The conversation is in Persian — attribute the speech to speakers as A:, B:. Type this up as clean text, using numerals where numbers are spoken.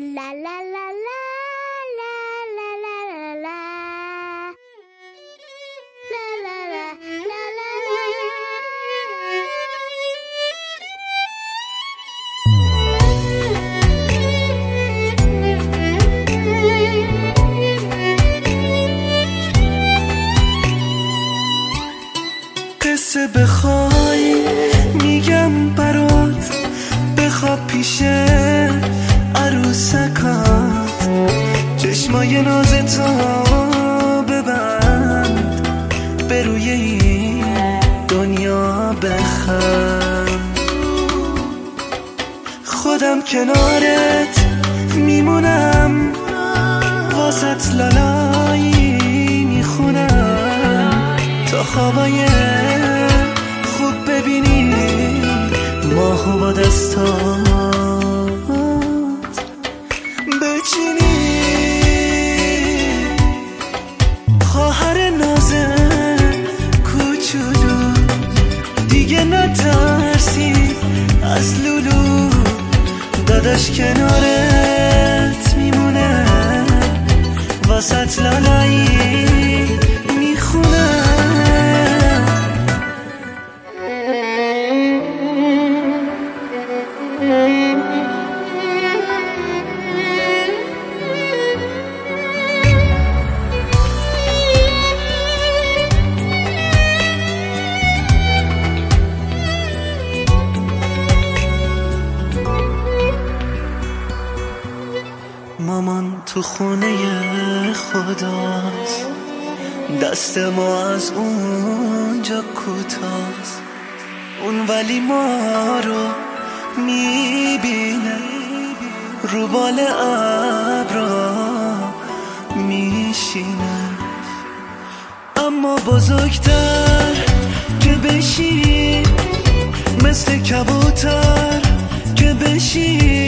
A: La la la la la la la la la la la la la
B: قصه بخوای میگم برات، بخواب پیش عروسکات، چشمای نازتو ببند، به روی این دنیا بخند. خودم کنارت میمونم، واسط لالایی میخونم، تا خوابای خوب ببینی ماهو با دستات بچینی. خواهر نازه کوچولو دیگه نترسی از لولو، داداش کنارت میمونه، واسط لالایی میخونه. مامان تو خونه خداست، دست ما از اونجا کوتاست، اون ولی ما رو میبینه، رو بال ابرا میشینه. اما بزرگتر که بشی، مثل کبوتر که بشی،